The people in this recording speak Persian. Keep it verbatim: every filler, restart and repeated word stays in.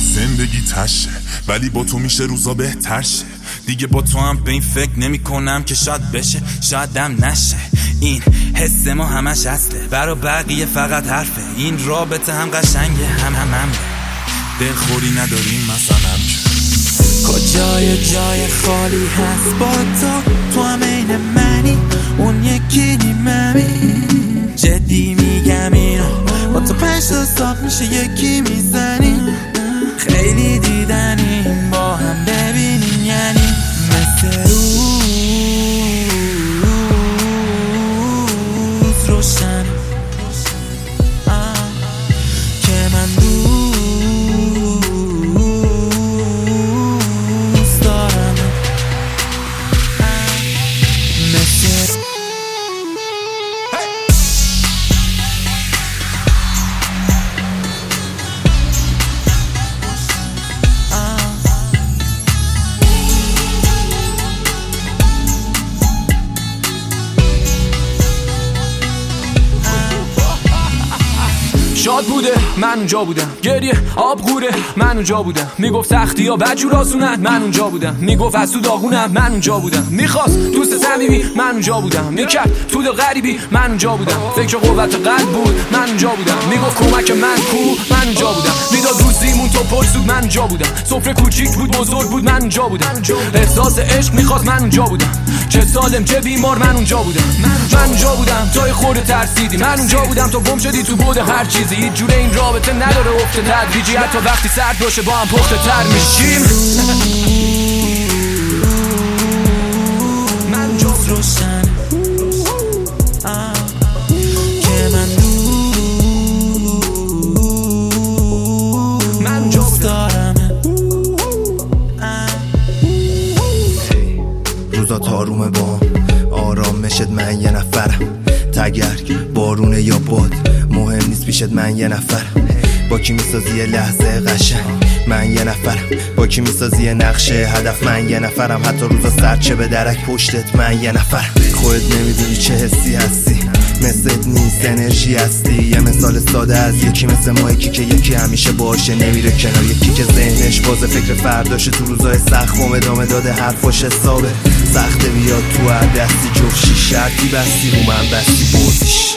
زندگی تشه ولی با تو میشه روزا بهتر شه. دیگه با تو هم به این فکر نمی کنم که شاید بشه شاید هم نشه. این حس ما همش هسته برا بقیه فقط حرفه. این رابطه هم قشنگه هم هم هم دلخوری نداریم مثلا کجای جای خالی هست با تو تو هم این منی اون یکی نیممی. جدی میگم اینو با تو پنج تا صاف میشه یکی میزنی. خیلی دیدنیم با هم ببینیم یعنی مثل روز روشن که من دوست دارم مثل شاد بوده من اونجا بودم، گریه آب غوره من اونجا بودم. میگفت سختی ها بدجور آسونن من اونجا بودم. میگفت از تو داغونم من اونجا بودم. میخواست دوست صمیمی من اونجا بودم. میکرد تو دل غریبی من اونجا بودم. فکر قوت قلب بود من اونجا بودم. میگفت کمک من کو من اونجا بودم. میداد روزیمون تو پرسود من اونجا بودم. سفره کوچیک بود بزرگ بود من اونجا بودم. احساس عشق میخواست من اونجا بودم. چه سالم چه بیمار من اونجا بودم. من اونجا بودم تا خورده ترسیدی. من اونجا بودم تا گم شدی تو بود هر چیزی. هیچ جوره این رابطه نداره افت تدریجی. حتی وقتی سرد باشه با هم پخته تر میشیم. من اونجا روشن که من دوست دارم. روزا تارومه بام آرام مشد من یه نفرم. تگرگ بارونه یا باد مهم نیست پیشت من یه نفرم. با کی میسازی یه لحظه قشنگ من یه نفرم. با کی میسازی یه نقشه هدف من یه نفرم. حتی روزا سرچه به درک پشتت من یه نفرم. خودت نمیدونی چه حسی هستی مثلت نیست انرژی هستی. یه مثال ساده از یکی مثل ما یکی که یکی همیشه باشه نمیره کنار. یکی که ذهنش بازه فکر فرداشه تو روزای سخت و ادامه داده حرفاش حسابه. سخته بیاد تو هر دستی جفشی شرطی بستی رو من بستی بردیش.